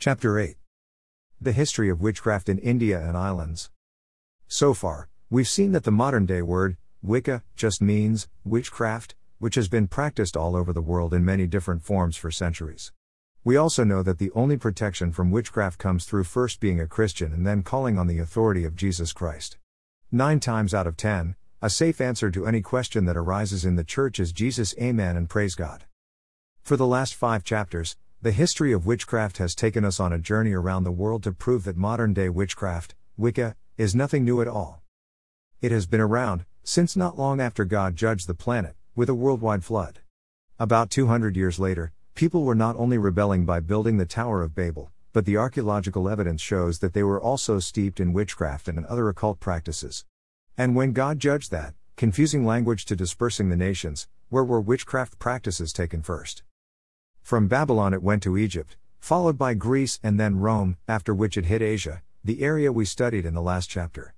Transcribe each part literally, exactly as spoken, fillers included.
Chapter eight. The History of Witchcraft in India and Islands. So far, we've seen that the modern-day word, Wicca, just means witchcraft, which has been practiced all over the world in many different forms for centuries. We also know that the only protection from witchcraft comes through first being a Christian and then calling on the authority of Jesus Christ. Nine times out of ten, a safe answer to any question that arises in the church is Jesus, Amen, and praise God. For the last five chapters, the history of witchcraft has taken us on a journey around the world to prove that modern-day witchcraft, Wicca, is nothing new at all. It has been around since not long after God judged the planet with a worldwide flood. About two hundred years later, people were not only rebelling by building the Tower of Babel, but the archaeological evidence shows that they were also steeped in witchcraft and in other occult practices. And when God judged that, confusing language to dispersing the nations, where were witchcraft practices taken first? From Babylon it went to Egypt, followed by Greece and then Rome, after which it hit Asia, the area we studied in the last chapter.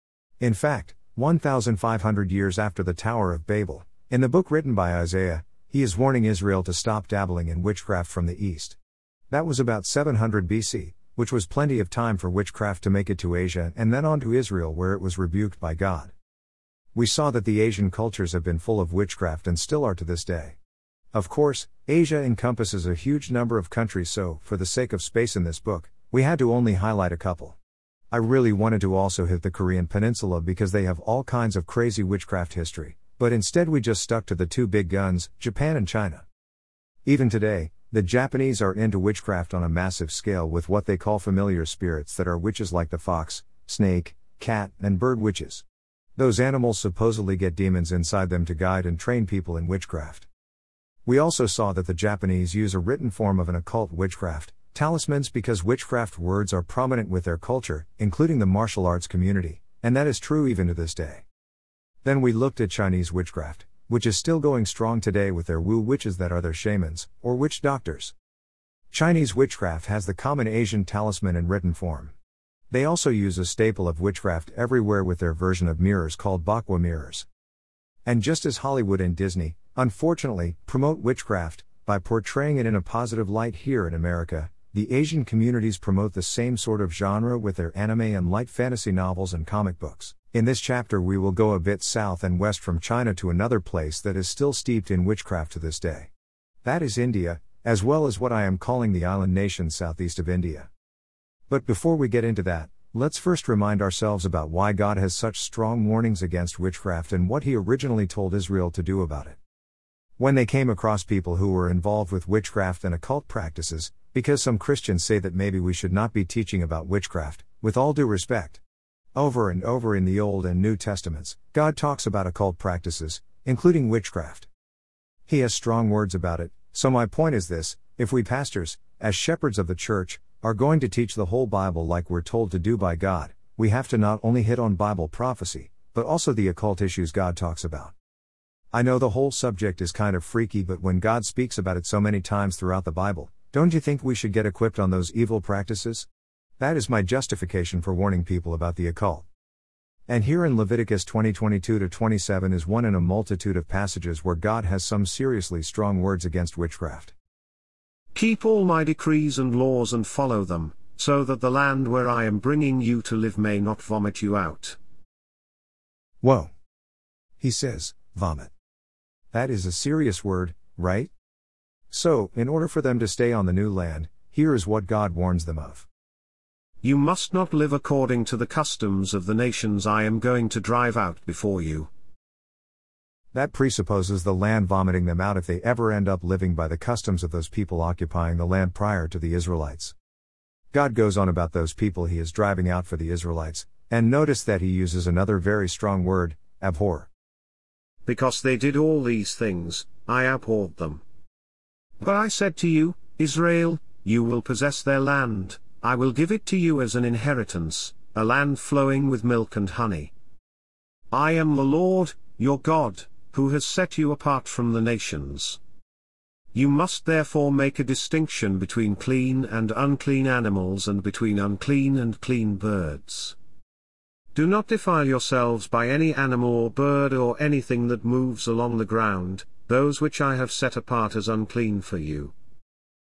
In fact, one thousand five hundred years after the Tower of Babel, in the book written by Isaiah, he is warning Israel to stop dabbling in witchcraft from the east. That was about seven hundred B C, which was plenty of time for witchcraft to make it to Asia and then on to Israel, where it was rebuked by God. We saw that the Asian cultures have been full of witchcraft and still are to this day. Of course, Asia encompasses a huge number of countries, so, for the sake of space in this book, we had to only highlight a couple. I really wanted to also hit the Korean peninsula because they have all kinds of crazy witchcraft history, but instead we just stuck to the two big guns, Japan and China. Even today, the Japanese are into witchcraft on a massive scale with what they call familiar spirits that are witches like the fox, snake, cat, and bird witches. Those animals supposedly get demons inside them to guide and train people in witchcraft. We also saw that the Japanese use a written form of an occult witchcraft, talismans, because witchcraft words are prominent with their culture, including the martial arts community, and that is true even to this day. Then we looked at Chinese witchcraft, which is still going strong today with their Wu witches that are their shamans, or witch doctors. Chinese witchcraft has the common Asian talisman in written form. They also use a staple of witchcraft everywhere with their version of mirrors called Bakwa mirrors. And just as Hollywood and Disney, unfortunately, promote witchcraft by portraying it in a positive light here in America, the Asian communities promote the same sort of genre with their anime and light fantasy novels and comic books. In this chapter we will go a bit south and west from China to another place that is still steeped in witchcraft to this day. That is India, as well as what I am calling the island nation southeast of India. But before we get into that, let's first remind ourselves about why God has such strong warnings against witchcraft and what he originally told Israel to do about it. When they came across people who were involved with witchcraft and occult practices, because some Christians say that maybe we should not be teaching about witchcraft, with all due respect. Over and over in the Old and New Testaments, God talks about occult practices, including witchcraft. He has strong words about it, so my point is this: if we pastors, as shepherds of the church, are going to teach the whole Bible like we're told to do by God, we have to not only hit on Bible prophecy, but also the occult issues God talks about. I know the whole subject is kind of freaky, but when God speaks about it so many times throughout the Bible, don't you think we should get equipped on those evil practices? That is my justification for warning people about the occult. And here in Leviticus twenty twenty-two to twenty-seven is one in a multitude of passages where God has some seriously strong words against witchcraft. Keep all my decrees and laws and follow them, so that the land where I am bringing you to live may not vomit you out. Whoa. He says, vomit. That is a serious word, right? So, in order for them to stay on the new land, here is what God warns them of. You must not live according to the customs of the nations I am going to drive out before you. That presupposes the land vomiting them out if they ever end up living by the customs of those people occupying the land prior to the Israelites. God goes on about those people he is driving out for the Israelites, and notice that he uses another very strong word, abhor. Because they did all these things, I abhorred them. But I said to you, Israel, you will possess their land, I will give it to you as an inheritance, a land flowing with milk and honey. I am the Lord, your God, who has set you apart from the nations. You must therefore make a distinction between clean and unclean animals and between unclean and clean birds. Do not defile yourselves by any animal or bird or anything that moves along the ground, those which I have set apart as unclean for you.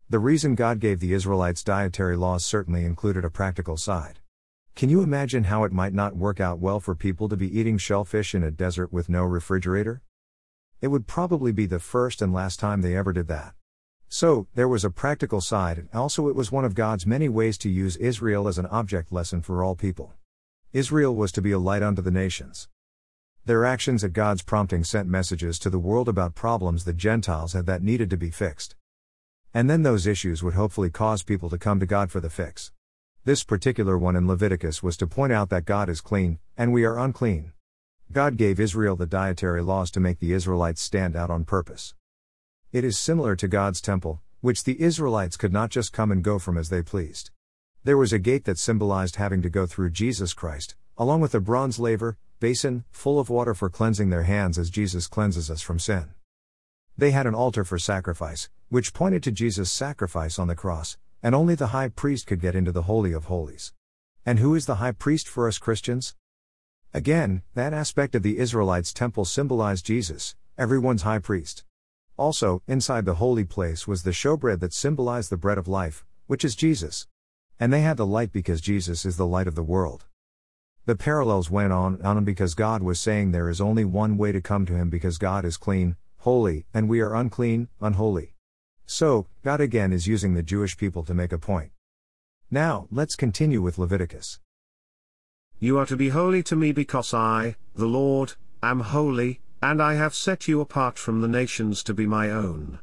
The reason God gave the Israelites dietary laws certainly included a practical side. Can you imagine how it might not work out well for people to be eating shellfish in a desert with no refrigerator? It would probably be the first and last time they ever did that. So, there was a practical side, and also it was one of God's many ways to use Israel as an object lesson for all people. Israel was to be a light unto the nations. Their actions at God's prompting sent messages to the world about problems that Gentiles had that needed to be fixed. And then those issues would hopefully cause people to come to God for the fix. This particular one in Leviticus was to point out that God is clean, and we are unclean. God gave Israel the dietary laws to make the Israelites stand out on purpose. It is similar to God's temple, which the Israelites could not just come and go from as they pleased. There was a gate that symbolized having to go through Jesus Christ, along with a bronze laver, basin, full of water for cleansing their hands as Jesus cleanses us from sin. They had an altar for sacrifice, which pointed to Jesus' sacrifice on the cross, and only the high priest could get into the Holy of Holies. And who is the high priest for us Christians? Again, that aspect of the Israelites' temple symbolized Jesus, everyone's high priest. Also, inside the holy place was the showbread that symbolized the bread of life, which is Jesus. And they had the light because Jesus is the light of the world. The parallels went on and on because God was saying there is only one way to come to Him because God is clean, holy, and we are unclean, unholy. So, God again is using the Jewish people to make a point. Now, let's continue with Leviticus. You are to be holy to me because I, the Lord, am holy, and I have set you apart from the nations to be my own.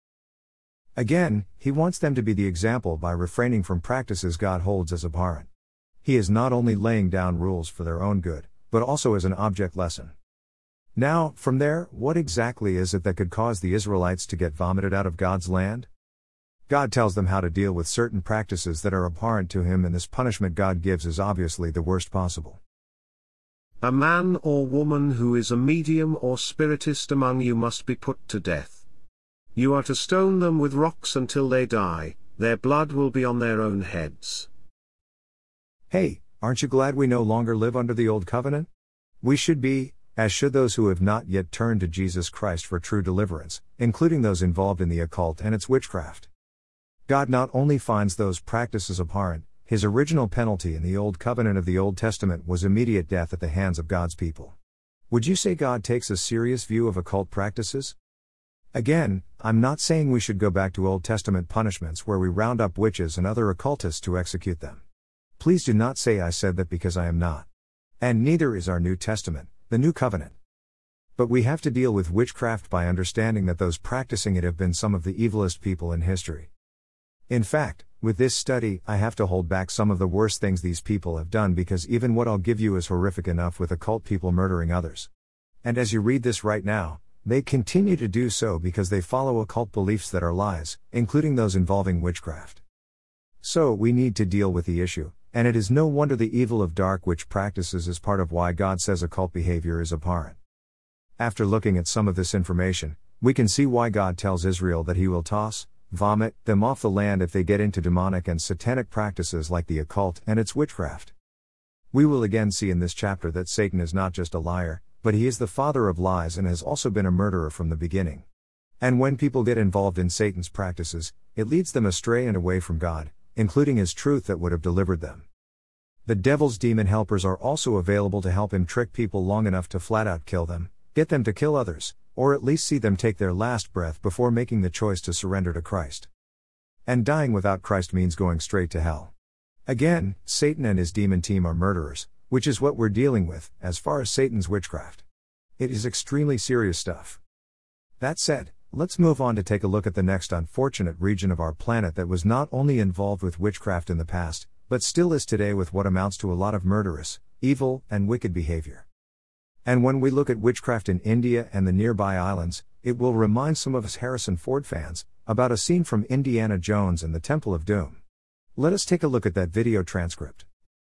Again, He wants them to be the example by refraining from practices God holds as abhorrent. He is not only laying down rules for their own good, but also as an object lesson. Now, from there, what exactly is it that could cause the Israelites to get vomited out of God's land? God tells them how to deal with certain practices that are abhorrent to Him, and this punishment God gives is obviously the worst possible. A man or woman who is a medium or spiritist among you must be put to death. You are to stone them with rocks until they die, their blood will be on their own heads. Hey, aren't you glad we no longer live under the old covenant? We should be, as should those who have not yet turned to Jesus Christ for true deliverance, including those involved in the occult and its witchcraft. God not only finds those practices abhorrent, His original penalty in the Old Covenant of the Old Testament was immediate death at the hands of God's people. Would you say God takes a serious view of occult practices? Again, I'm not saying we should go back to Old Testament punishments where we round up witches and other occultists to execute them. Please do not say I said that because I am not. And neither is our New Testament, the New Covenant. But we have to deal with witchcraft by understanding that those practicing it have been some of the evilest people in history. In fact, with this study, I have to hold back some of the worst things these people have done because even what I'll give you is horrific enough with occult people murdering others. And as you read this right now, they continue to do so because they follow occult beliefs that are lies, including those involving witchcraft. So we need to deal with the issue, and it is no wonder the evil of dark witch practices is part of why God says occult behavior is abhorrent. After looking at some of this information, we can see why God tells Israel that He will toss, vomit, them off the land if they get into demonic and satanic practices like the occult and its witchcraft. We will again see in this chapter that Satan is not just a liar, but he is the father of lies and has also been a murderer from the beginning. And when people get involved in Satan's practices, it leads them astray and away from God, including His truth that would have delivered them. The devil's demon helpers are also available to help him trick people long enough to flat out kill them, get them to kill others, or at least see them take their last breath before making the choice to surrender to Christ. And dying without Christ means going straight to hell. Again, Satan and his demon team are murderers, which is what we're dealing with, as far as Satan's witchcraft. It is extremely serious stuff. That said, let's move on to take a look at the next unfortunate region of our planet that was not only involved with witchcraft in the past, but still is today with what amounts to a lot of murderous, evil, and wicked behavior. And when we look at witchcraft in India and the nearby islands, it will remind some of us Harrison Ford fans about a scene from Indiana Jones and the Temple of Doom. Let us take a look at that video transcript.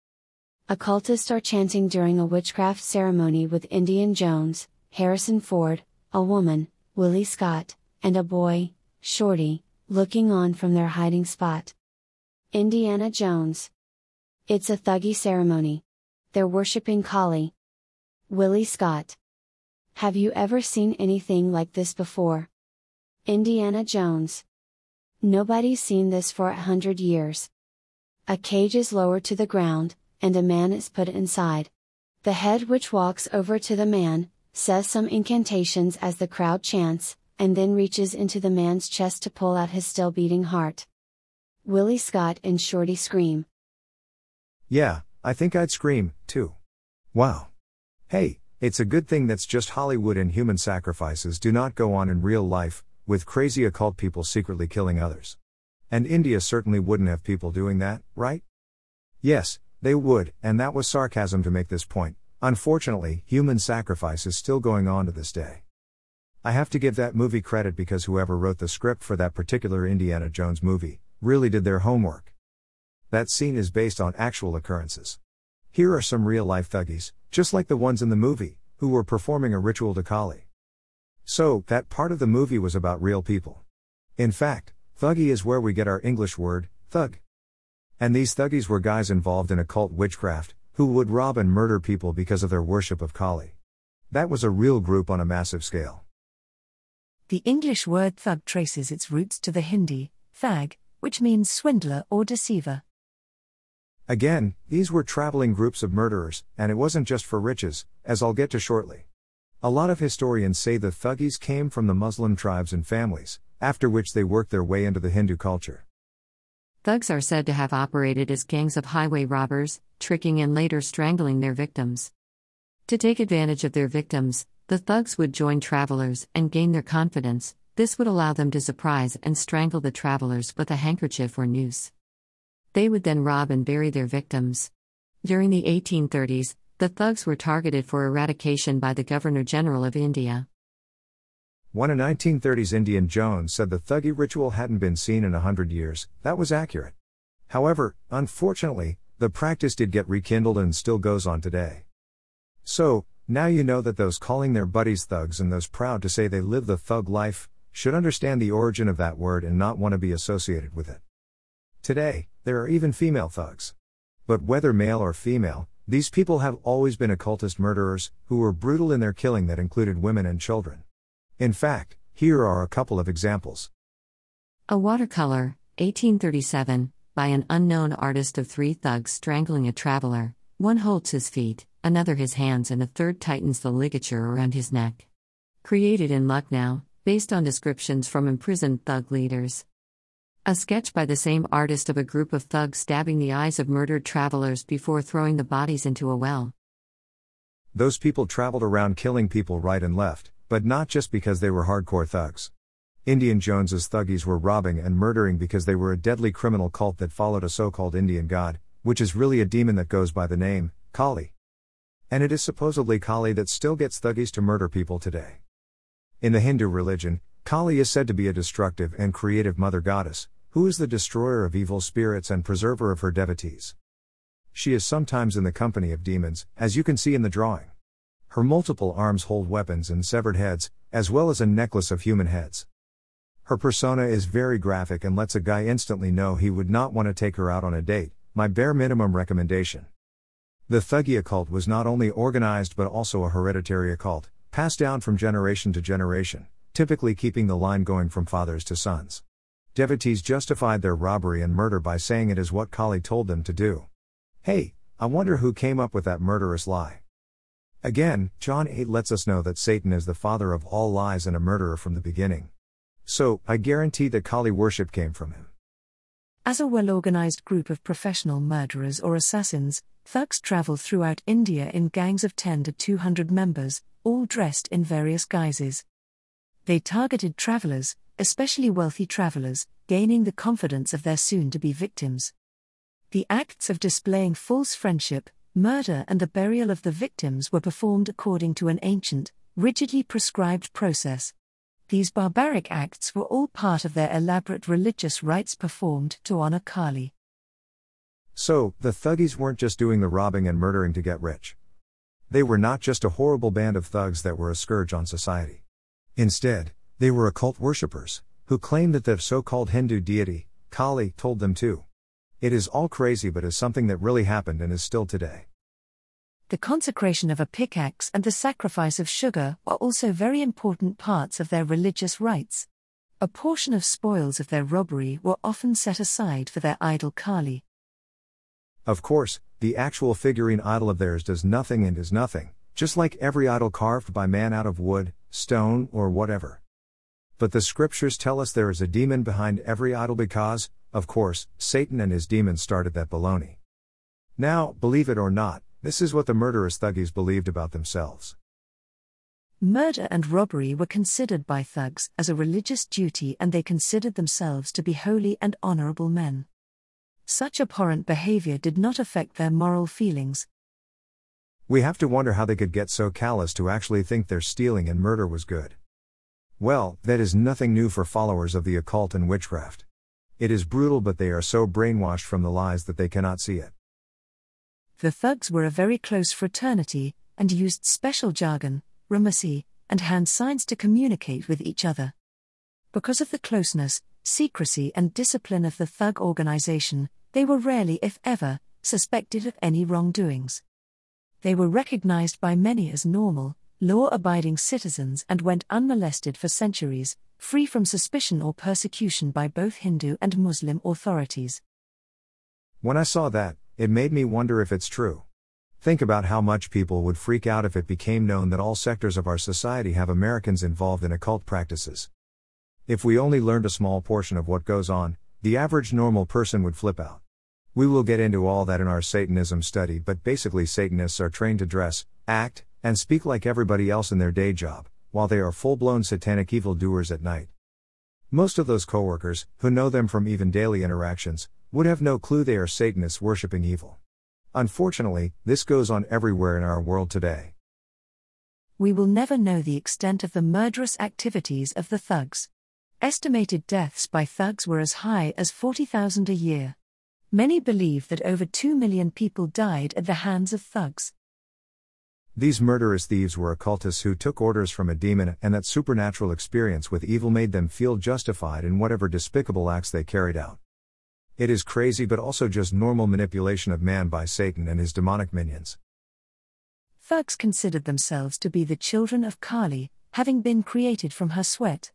Occultists are chanting during a witchcraft ceremony with Indiana Jones, Harrison Ford, a woman, Willie Scott, and a boy, Shorty, looking on from their hiding spot. Indiana Jones. It's a thuggy ceremony. They're worshipping Kali. Willie Scott. Have you ever seen anything like this before? Indiana Jones. Nobody's seen this for a hundred years. A cage is lowered to the ground, and a man is put inside. The head, which walks over to the man, says some incantations as the crowd chants, and then reaches into the man's chest to pull out his still beating heart. Willie Scott and Shorty scream. Yeah, I think I'd scream, too. Wow. Hey, it's a good thing that's just Hollywood and human sacrifices do not go on in real life, with crazy occult people secretly killing others. And India certainly wouldn't have people doing that, right? Yes, they would, and that was sarcasm to make this point. Unfortunately, human sacrifice is still going on to this day. I have to give that movie credit because whoever wrote the script for that particular Indiana Jones movie really did their homework. That scene is based on actual occurrences. Here are some real-life thuggies, just like the ones in the movie, who were performing a ritual to Kali. So, that part of the movie was about real people. In fact, thuggy is where we get our English word, thug. And these thuggies were guys involved in occult witchcraft, who would rob and murder people because of their worship of Kali. That was a real group on a massive scale. The English word thug traces its roots to the Hindi, thag, which means swindler or deceiver. Again, these were traveling groups of murderers, and it wasn't just for riches, as I'll get to shortly. A lot of historians say the thuggies came from the Muslim tribes and families, after which they worked their way into the Hindu culture. Thugs are said to have operated as gangs of highway robbers, tricking and later strangling their victims. To take advantage of their victims, the thugs would join travelers and gain their confidence. This would allow them to surprise and strangle the travelers with a handkerchief or noose. They would then rob and bury their victims. During the eighteen thirties, the thugs were targeted for eradication by the Governor-General of India. When a nineteen thirties Indiana Jones said the thuggy ritual hadn't been seen in a hundred years, that was accurate. However, unfortunately, the practice did get rekindled and still goes on today. So, now you know that those calling their buddies thugs and those proud to say they live the thug life, should understand the origin of that word and not want to be associated with it. Today, there are even female thugs. But whether male or female, these people have always been occultist murderers, who were brutal in their killing that included women and children. In fact, here are a couple of examples. A watercolor, eighteen thirty-seven, by an unknown artist of three thugs strangling a traveler. One holds his feet, another his hands, and a third tightens the ligature around his neck. Created in Lucknow, based on descriptions from imprisoned thug leaders. A sketch by the same artist of a group of thugs stabbing the eyes of murdered travelers before throwing the bodies into a well. Those people traveled around killing people right and left, but not just because they were hardcore thugs. Indiana Jones's thuggies were robbing and murdering because they were a deadly criminal cult that followed a so-called Indian god, which is really a demon that goes by the name Kali. And it is supposedly Kali that still gets thuggies to murder people today. In the Hindu religion, Kali is said to be a destructive and creative mother goddess, who is the destroyer of evil spirits and preserver of her devotees. She is sometimes in the company of demons, as you can see in the drawing. Her multiple arms hold weapons and severed heads, as well as a necklace of human heads. Her persona is very graphic and lets a guy instantly know he would not want to take her out on a date, my bare minimum recommendation. The Thuggy occult was not only organized but also a hereditary occult, passed down from generation to generation, typically keeping the line going from fathers to sons. Devotees justified their robbery and murder by saying it is what Kali told them to do. Hey, I wonder who came up with that murderous lie. Again, John eight lets us know that Satan is the father of all lies and a murderer from the beginning. So, I guarantee that Kali worship came from him. As a well-organized group of professional murderers or assassins, thugs travel throughout India in gangs of ten to two hundred members, all dressed in various guises. They targeted travelers, especially wealthy travelers, gaining the confidence of their soon-to-be victims. The acts of displaying false friendship, murder and the burial of the victims were performed according to an ancient, rigidly prescribed process. These barbaric acts were all part of their elaborate religious rites performed to honor Kali. So, the thuggies weren't just doing the robbing and murdering to get rich. They were not just a horrible band of thugs that were a scourge on society. Instead, they were occult worshippers, who claimed that the so-called Hindu deity, Kali, told them to. It is all crazy but is something that really happened and is still today. The consecration of a pickaxe and the sacrifice of sugar are also very important parts of their religious rites. A portion of spoils of their robbery were often set aside for their idol Kali. Of course, the actual figurine idol of theirs does nothing and is nothing, just like every idol carved by man out of wood, stone, or whatever. But the scriptures tell us there is a demon behind every idol because, of course, Satan and his demons started that baloney. Now, believe it or not, this is what the murderous thuggies believed about themselves. Murder and robbery were considered by thugs as a religious duty, and they considered themselves to be holy and honorable men. Such abhorrent behavior did not affect their moral feelings. We have to wonder how they could get so callous to actually think their stealing and murder was good. Well, that is nothing new for followers of the occult and witchcraft. It is brutal, but they are so brainwashed from the lies that they cannot see it. The thugs were a very close fraternity, and used special jargon, ramasi, and hand signs to communicate with each other. Because of the closeness, secrecy, and discipline of the thug organization, they were rarely, if ever, suspected of any wrongdoings. They were recognized by many as normal, law-abiding citizens and went unmolested for centuries, free from suspicion or persecution by both Hindu and Muslim authorities. When I saw that, it made me wonder if it's true. Think about how much people would freak out if it became known that all sectors of our society have Americans involved in occult practices. If we only learned a small portion of what goes on, the average normal person would flip out. We will get into all that in our Satanism study, but basically Satanists are trained to dress, act, and speak like everybody else in their day job, while they are full-blown satanic evildoers at night. Most of those coworkers, who know them from even daily interactions, would have no clue they are Satanists worshipping evil. Unfortunately, this goes on everywhere in our world today. We will never know the extent of the murderous activities of the thugs. Estimated deaths by thugs were as high as forty thousand a year. Many believe that over two million people died at the hands of thugs. These murderous thieves were occultists who took orders from a demon, and that supernatural experience with evil made them feel justified in whatever despicable acts they carried out. It is crazy, but also just normal manipulation of man by Satan and his demonic minions. Thugs considered themselves to be the children of Kali, having been created from her sweat.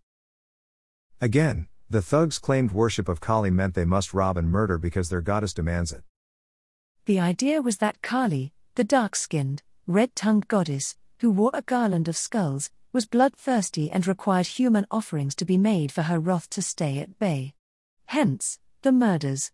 Again, the thugs claimed worship of Kali meant they must rob and murder because their goddess demands it. The idea was that Kali, the dark-skinned, red-tongued goddess, who wore a garland of skulls, was bloodthirsty and required human offerings to be made for her wrath to stay at bay. Hence, the murders.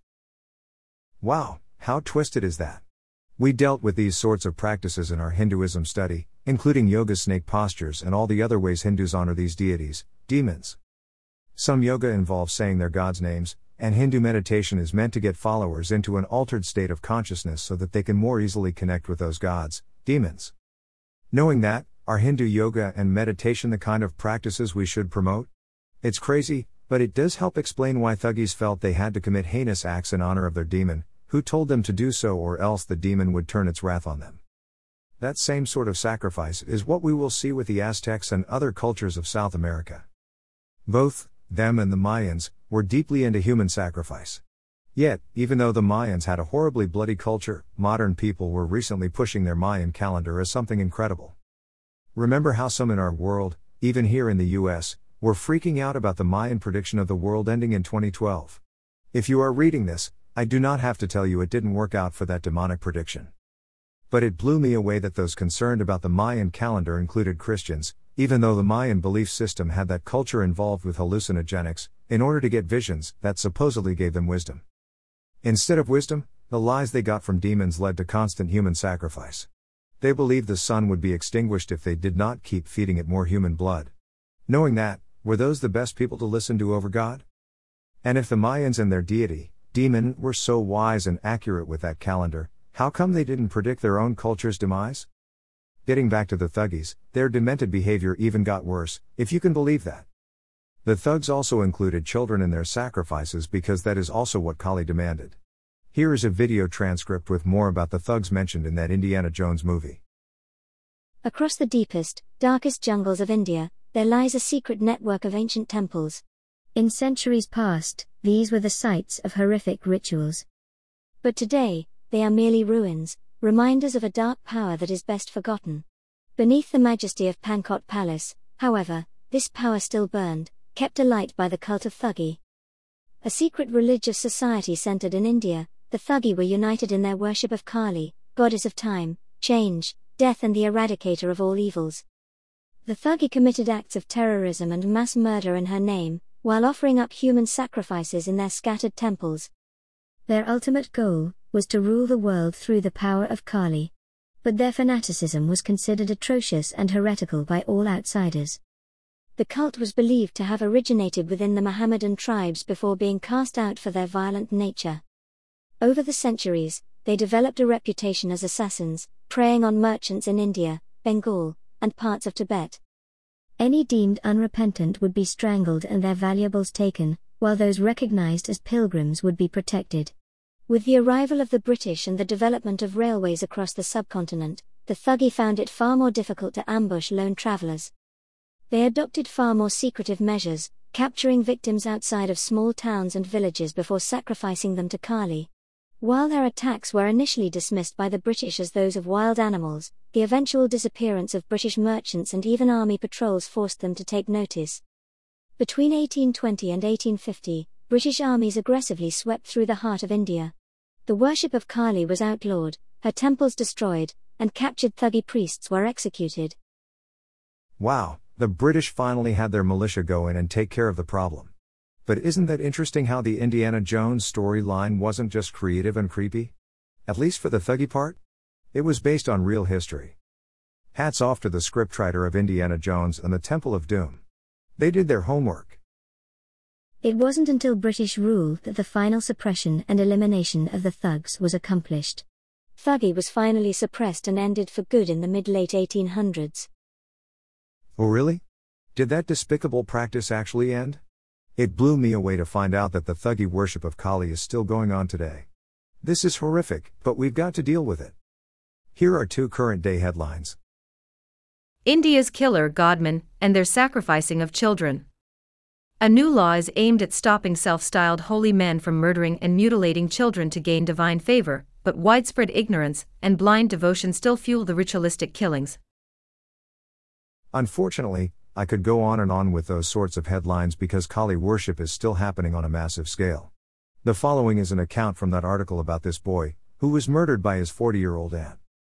Wow, how twisted is that? We dealt with these sorts of practices in our Hinduism study, including yoga snake postures and all the other ways Hindus honor these deities, demons. Some yoga involves saying their gods' names, and Hindu meditation is meant to get followers into an altered state of consciousness so that they can more easily connect with those gods, demons. Knowing that, are Hindu yoga and meditation the kind of practices we should promote? It's crazy, but it does help explain why thuggies felt they had to commit heinous acts in honor of their demon, who told them to do so, or else the demon would turn its wrath on them. That same sort of sacrifice is what we will see with the Aztecs and other cultures of South America. Both, them and the Mayans, were deeply into human sacrifice. Yet, even though the Mayans had a horribly bloody culture, modern people were recently pushing their Mayan calendar as something incredible. Remember how some in our world, even here in the U S, were freaking out about the Mayan prediction of the world ending in twenty twelve. If you are reading this, I do not have to tell you it didn't work out for that demonic prediction. But it blew me away that those concerned about the Mayan calendar included Christians, even though the Mayan belief system had that culture involved with hallucinogenics, in order to get visions that supposedly gave them wisdom. Instead of wisdom, the lies they got from demons led to constant human sacrifice. They believed the sun would be extinguished if they did not keep feeding it more human blood. Knowing that, were those the best people to listen to over God? And if the Mayans and their deity, demon, were so wise and accurate with that calendar, how come they didn't predict their own culture's demise? Getting back to the thuggies, their demented behavior even got worse, if you can believe that. The thugs also included children in their sacrifices because that is also what Kali demanded. Here is a video transcript with more about the thugs mentioned in that Indiana Jones movie. Across the deepest, darkest jungles of India, there lies a secret network of ancient temples. In centuries past, these were the sites of horrific rituals. But today, they are merely ruins, reminders of a dark power that is best forgotten. Beneath the majesty of Pankot Palace, however, this power still burned, kept alight by the cult of Thuggee. A secret religious society centered in India, the Thuggee were united in their worship of Kali, goddess of time, change, death and the eradicator of all evils. The Thuggee committed acts of terrorism and mass murder in her name, while offering up human sacrifices in their scattered temples. Their ultimate goal was to rule the world through the power of Kali. But their fanaticism was considered atrocious and heretical by all outsiders. The cult was believed to have originated within the Mohammedan tribes before being cast out for their violent nature. Over the centuries, they developed a reputation as assassins, preying on merchants in India, Bengal, and parts of Tibet. Any deemed unrepentant would be strangled and their valuables taken, while those recognized as pilgrims would be protected. With the arrival of the British and the development of railways across the subcontinent, the Thuggee found it far more difficult to ambush lone travelers. They adopted far more secretive measures, capturing victims outside of small towns and villages before sacrificing them to Kali. While their attacks were initially dismissed by the British as those of wild animals, the eventual disappearance of British merchants and even army patrols forced them to take notice. Between eighteen twenty and eighteen fifty, British armies aggressively swept through the heart of India. The worship of Kali was outlawed, her temples destroyed, and captured Thuggee priests were executed. Wow, the British finally had their militia go in and take care of the problem. But isn't that interesting how the Indiana Jones storyline wasn't just creative and creepy? At least for the Thuggee part? It was based on real history. Hats off to the scriptwriter of Indiana Jones and the Temple of Doom. They did their homework. It wasn't until British rule that the final suppression and elimination of the thugs was accomplished. Thuggee was finally suppressed and ended for good in the mid-late eighteen hundreds. Oh really? Did that despicable practice actually end? It blew me away to find out that the Thuggee worship of Kali is still going on today. This is horrific, but we've got to deal with it. Here are two current-day headlines. India's killer godmen and their sacrificing of children. A new law is aimed at stopping self-styled holy men from murdering and mutilating children to gain divine favor, but widespread ignorance and blind devotion still fuel the ritualistic killings. Unfortunately, I could go on and on with those sorts of headlines because Kali worship is still happening on a massive scale. The following is an account from that article about this boy, who was murdered by his forty-year-old aunt.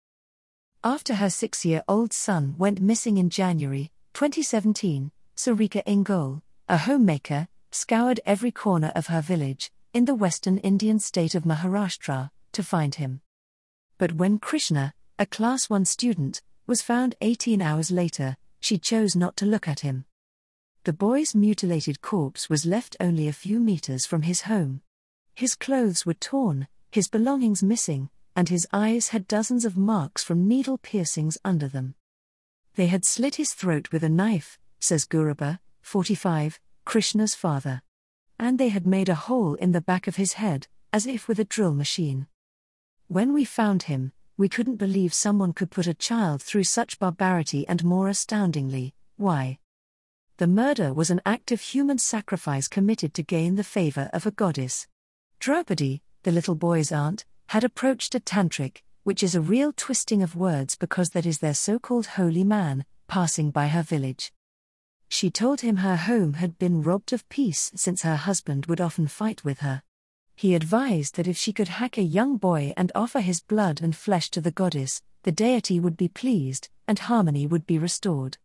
After her six-year-old son went missing in January twenty seventeen, Sarika Ingole, a homemaker, scoured every corner of her village, in the western Indian state of Maharashtra, to find him. But when Krishna, a Class one student, was found eighteen hours later, she chose not to look at him. The boy's mutilated corpse was left only a few meters from his home. His clothes were torn, his belongings missing, and his eyes had dozens of marks from needle piercings under them. They had slit his throat with a knife, says Gurubha, forty-five, Krishna's father. And they had made a hole in the back of his head, as if with a drill machine. When we found him, we couldn't believe someone could put a child through such barbarity, and more astoundingly, why? The murder was an act of human sacrifice committed to gain the favor of a goddess. Draupadi, the little boy's aunt, had approached a tantric, which is a real twisting of words because that is their so-called holy man, passing by her village. She told him her home had been robbed of peace since her husband would often fight with her. He advised that if she could hack a young boy and offer his blood and flesh to the goddess, the deity would be pleased, and harmony would be restored.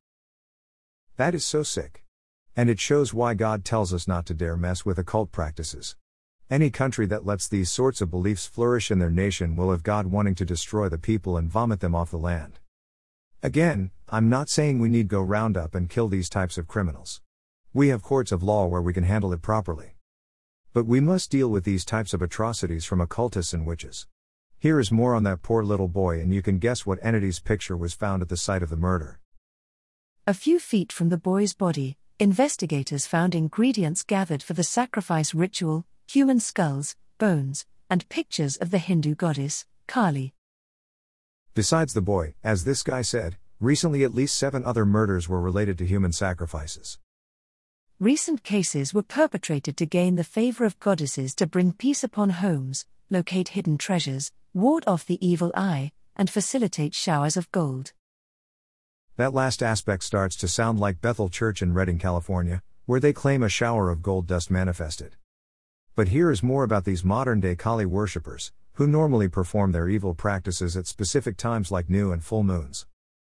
That is so sick. And it shows why God tells us not to dare mess with occult practices. Any country that lets these sorts of beliefs flourish in their nation will have God wanting to destroy the people and vomit them off the land. Again, I'm not saying we need go round up and kill these types of criminals. We have courts of law where we can handle it properly. But we must deal with these types of atrocities from occultists and witches. Here is more on that poor little boy, and you can guess what entity's picture was found at the site of the murder. A few feet from the boy's body, investigators found ingredients gathered for the sacrifice ritual: human skulls, bones, and pictures of the Hindu goddess, Kali. Besides the boy, as this guy said, recently at least seven other murders were related to human sacrifices. Recent cases were perpetrated to gain the favor of goddesses to bring peace upon homes, locate hidden treasures, ward off the evil eye, and facilitate showers of gold. That last aspect starts to sound like Bethel Church in Redding, California, where they claim a shower of gold dust manifested. But here is more about these modern-day Kali worshippers, who normally perform their evil practices at specific times like new and full moons.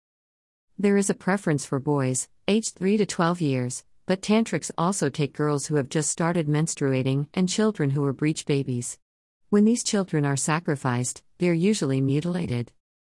There is a preference for boys, aged three to twelve years, but tantrics also take girls who have just started menstruating and children who are breech babies. When these children are sacrificed, they are usually mutilated.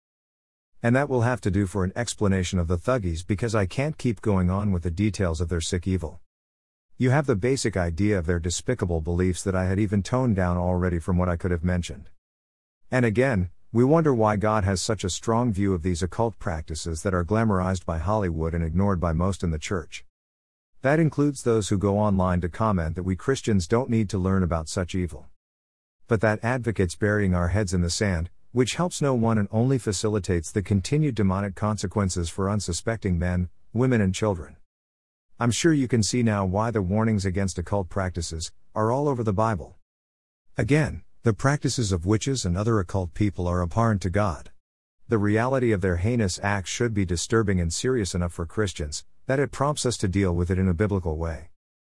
And that will have to do for an explanation of the Thuggees, because I can't keep going on with the details of their sick evil. You have the basic idea of their despicable beliefs that I had even toned down already from what I could have mentioned. And again, we wonder why God has such a strong view of these occult practices that are glamorized by Hollywood and ignored by most in the church. That includes those who go online to comment that we Christians don't need to learn about such evil. But that advocates burying our heads in the sand, which helps no one and only facilitates the continued demonic consequences for unsuspecting men, women and children. I'm sure you can see now why the warnings against occult practices are all over the Bible. Again, the practices of witches and other occult people are abhorrent to God. The reality of their heinous acts should be disturbing and serious enough for Christians, that it prompts us to deal with it in a biblical way.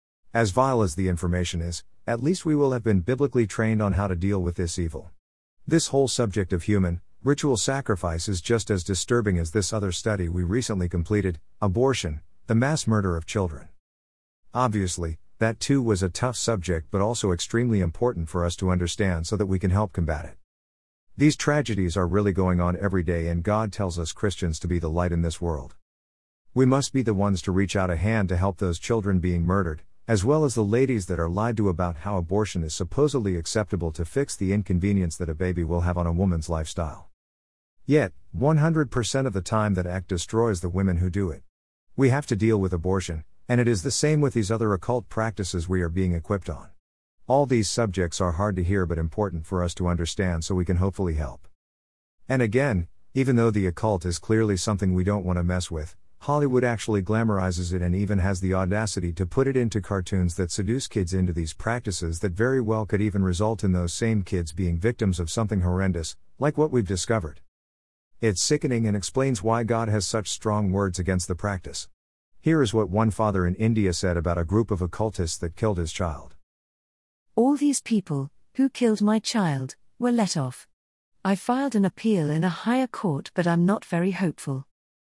As vile as the information is, at least we will have been biblically trained on how to deal with this evil. This whole subject of human, ritual sacrifice is just as disturbing as this other study we recently completed, abortion, the mass murder of children. Obviously, that too was a tough subject, but also extremely important for us to understand so that we can help combat it. These tragedies are really going on every day, and God tells us Christians to be the light in this world. We must be the ones to reach out a hand to help those children being murdered, as well as the ladies that are lied to about how abortion is supposedly acceptable to fix the inconvenience that a baby will have on a woman's lifestyle. Yet, one hundred percent of the time that act destroys the women who do it. We have to deal with abortion, and it is the same with these other occult practices we are being equipped on. All these subjects are hard to hear but important for us to understand so we can hopefully help. And again, even though the occult is clearly something we don't want to mess with, Hollywood actually glamorizes it and even has the audacity to put it into cartoons that seduce kids into these practices that very well could even result in those same kids being victims of something horrendous, like what we've discovered. It's sickening and explains why God has such strong words against the practice. Here is what one father in India said about a group of occultists that killed his child. All these people, who killed my child, were let off. I filed an appeal in a higher court, but I'm not very hopeful.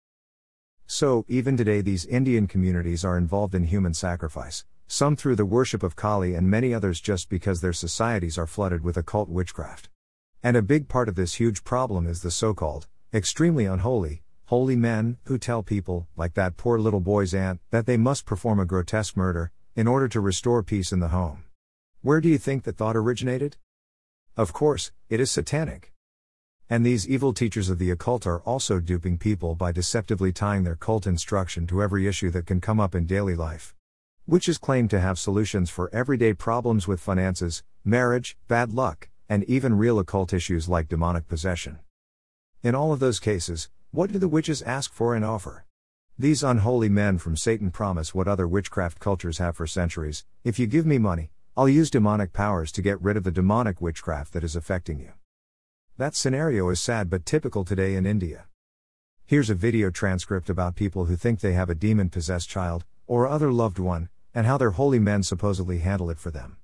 So, even today these Indian communities are involved in human sacrifice, some through the worship of Kali and many others just because their societies are flooded with occult witchcraft. And a big part of this huge problem is the so-called, extremely unholy, holy men, who tell people, like that poor little boy's aunt, that they must perform a grotesque murder, in order to restore peace in the home. Where do you think that thought originated? Of course, it is satanic. And these evil teachers of the occult are also duping people by deceptively tying their cult instruction to every issue that can come up in daily life. Witches claim to have solutions for everyday problems with finances, marriage, bad luck, and even real occult issues like demonic possession. In all of those cases, what do the witches ask for and offer? These unholy men from Satan promise what other witchcraft cultures have for centuries: if you give me money, I'll use demonic powers to get rid of the demonic witchcraft that is affecting you. That scenario is sad but typical today in India. Here's a video transcript about people who think they have a demon-possessed child, or other loved one, and how their holy men supposedly handle it for them.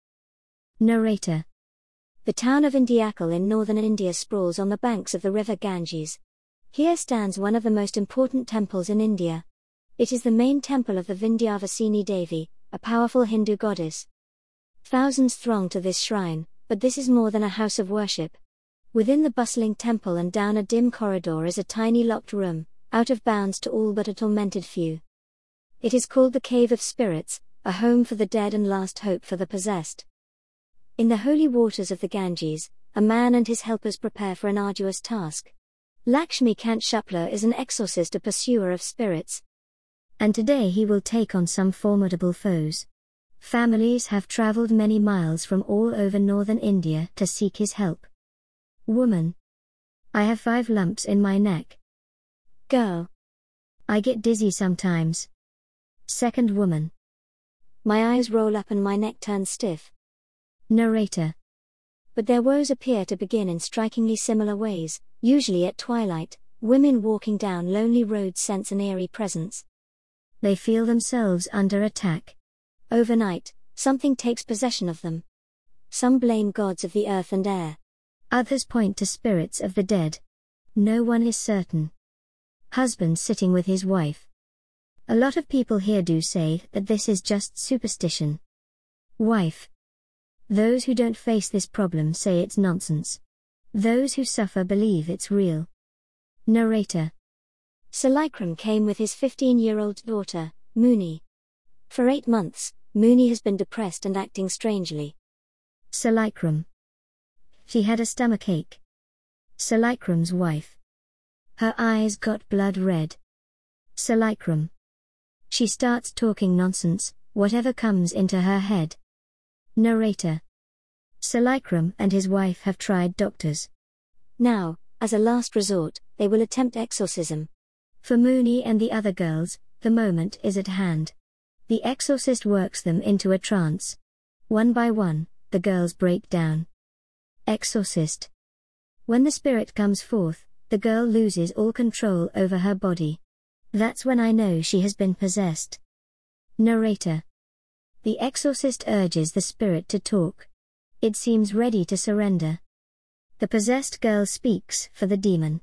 Narrator. The town of Indiakal in northern India sprawls on the banks of the river Ganges. Here stands one of the most important temples in India. It is the main temple of the Vindhyavasini Devi, a powerful Hindu goddess. Thousands throng to this shrine, but this is more than a house of worship. Within the bustling temple and down a dim corridor is a tiny locked room, out of bounds to all but a tormented few. It is called the Cave of Spirits, a home for the dead and last hope for the possessed. In the holy waters of the Ganges, a man and his helpers prepare for an arduous task. Lakshmi Kant Shukla is an exorcist, a pursuer of spirits. And today he will take on some formidable foes. Families have traveled many miles from all over northern India to seek his help. Woman. I have five lumps in my neck. Girl. I get dizzy sometimes. Second woman. My eyes roll up and my neck turns stiff. Narrator. But their woes appear to begin in strikingly similar ways. Usually at twilight, women walking down lonely roads sense an eerie presence. They feel themselves under attack. Overnight, something takes possession of them. Some blame gods of the earth and air. Others point to spirits of the dead. No one is certain. Husband sitting with his wife. A lot of people here do say that this is just superstition. Wife. Those who don't face this problem say it's nonsense. Those who suffer believe it's real. Narrator. Salikram came with his fifteen-year-old daughter, Mooni. For eight months, Mooni has been depressed and acting strangely. Salikram. She had a stomachache. Salikram's wife. Her eyes got blood red. Salikram. She starts talking nonsense, whatever comes into her head. Narrator. Salikram and his wife have tried doctors. Now, as a last resort, they will attempt exorcism. For Mooni and the other girls, the moment is at hand. The exorcist works them into a trance. One by one, the girls break down. Exorcist. When the spirit comes forth, the girl loses all control over her body. That's when I know she has been possessed. Narrator. The exorcist urges the spirit to talk. It seems ready to surrender. The possessed girl speaks for the demon.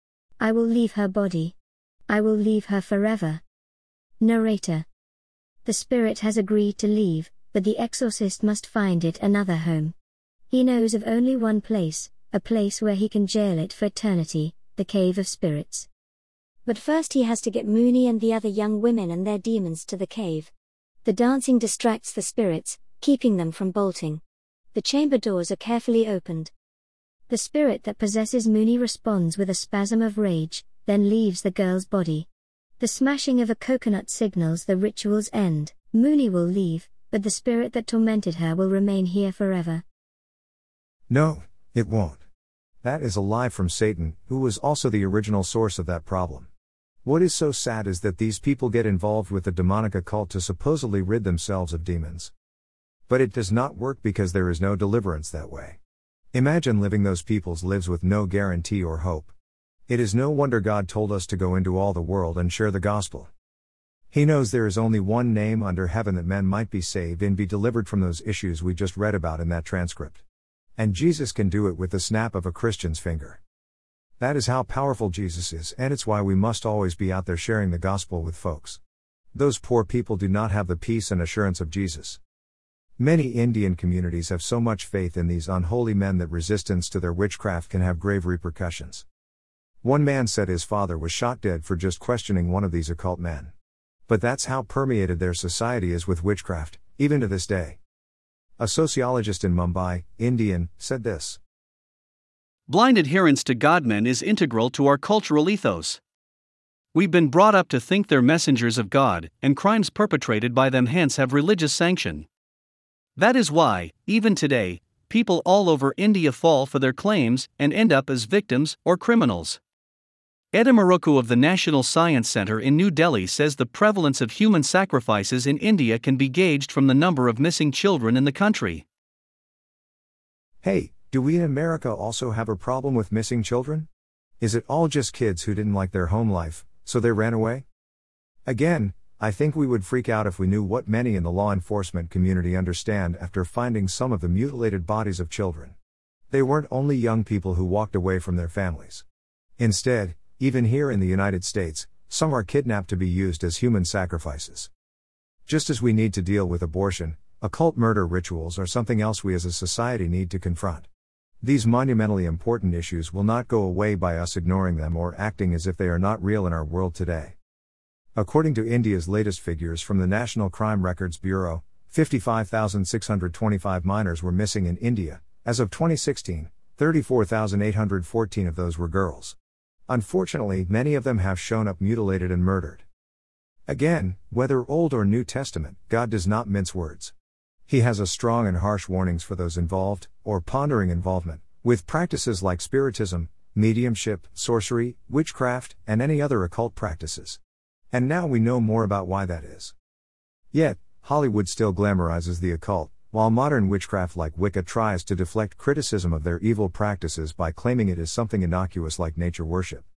I will leave her body. I will leave her forever. Narrator. The spirit has agreed to leave, but the exorcist must find it another home. He knows of only one place, a place where he can jail it for eternity, the Cave of Spirits. But first he has to get Mooni and the other young women and their demons to the cave. The dancing distracts the spirits, keeping them from bolting. The chamber doors are carefully opened. The spirit that possesses Mooni responds with a spasm of rage, then leaves the girl's body. The smashing of a coconut signals the ritual's end. Mooni will leave, but the spirit that tormented her will remain here forever. No, it won't. That is a lie from Satan, who was also the original source of that problem. What is so sad is that these people get involved with the demonic occult to supposedly rid themselves of demons. But it does not work because there is no deliverance that way. Imagine living those people's lives with no guarantee or hope. It is no wonder God told us to go into all the world and share the gospel. He knows there is only one name under heaven that men might be saved and be delivered from those issues we just read about in that transcript. And Jesus can do it with the snap of a Christian's finger. That is how powerful Jesus is, and it's why we must always be out there sharing the gospel with folks. Those poor people do not have the peace and assurance of Jesus. Many Indian communities have so much faith in these unholy men that resistance to their witchcraft can have grave repercussions. One man said his father was shot dead for just questioning one of these occult men. But that's how permeated their society is with witchcraft, even to this day. A sociologist in Mumbai, Indian, said this. Blind adherence to godmen is integral to our cultural ethos. We've been brought up to think they're messengers of God, and crimes perpetrated by them hence have religious sanction. That is why, even today, people all over India fall for their claims and end up as victims or criminals. Edha Murukku of the National Science Center in New Delhi says the prevalence of human sacrifices in India can be gauged from the number of missing children in the country. Hey, do we in America also have a problem with missing children? Is it all just kids who didn't like their home life, so they ran away? Again, I think we would freak out if we knew what many in the law enforcement community understand after finding some of the mutilated bodies of children. They weren't only young people who walked away from their families. Instead, even here in the United States, some are kidnapped to be used as human sacrifices. Just as we need to deal with abortion, occult murder rituals are something else we as a society need to confront. These monumentally important issues will not go away by us ignoring them or acting as if they are not real in our world today. According to India's latest figures from the National Crime Records Bureau, fifty-five thousand six hundred twenty-five minors were missing in India. As of twenty sixteen, thirty-four thousand eight hundred fourteen of those were girls. Unfortunately, many of them have shown up mutilated and murdered. Again, whether Old or New Testament, God does not mince words. He has a strong and harsh warnings for those involved, or pondering involvement, with practices like spiritism, mediumship, sorcery, witchcraft, and any other occult practices. And now we know more about why that is. Yet, Hollywood still glamorizes the occult, while modern witchcraft like Wicca tries to deflect criticism of their evil practices by claiming it is something innocuous like nature worship.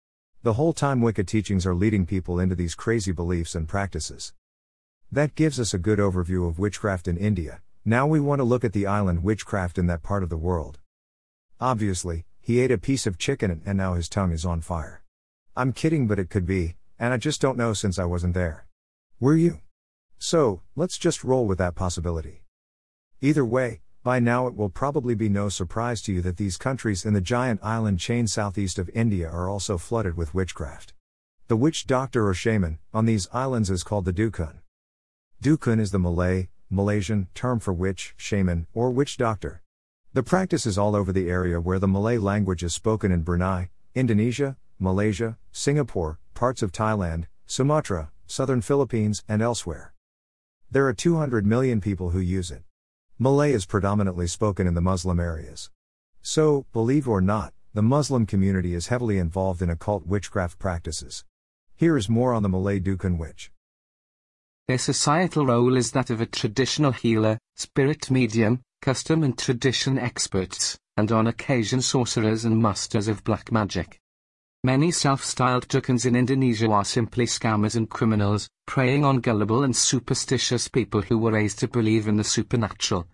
The whole time Wicca teachings are leading people into these crazy beliefs and practices. That gives us a good overview of witchcraft in India. Now we want to look at the island witchcraft in that part of the world. Obviously, he ate a piece of chicken and now his tongue is on fire. I'm kidding, but it could be, and I just don't know since I wasn't there. Were you? So, let's just roll with that possibility. Either way, by now it will probably be no surprise to you that these countries in the giant island chain southeast of India are also flooded with witchcraft. The witch doctor or shaman on these islands is called the dukun. Dukun is the Malay, Malaysian term for witch, shaman, or witch doctor. The practice is all over the area where the Malay language is spoken in Brunei, Indonesia, Malaysia, Singapore, parts of Thailand, Sumatra, southern Philippines, and elsewhere. There are two hundred million people who use it. Malay is predominantly spoken in the Muslim areas. So, believe or not, the Muslim community is heavily involved in occult witchcraft practices. Here is more on the Malay dukun witch. Their societal role is that of a traditional healer, spirit medium, custom and tradition experts, and on occasion sorcerers and masters of black magic. Many self-styled dukuns in Indonesia are simply scammers and criminals, preying on gullible and superstitious people who were raised to believe in the supernatural.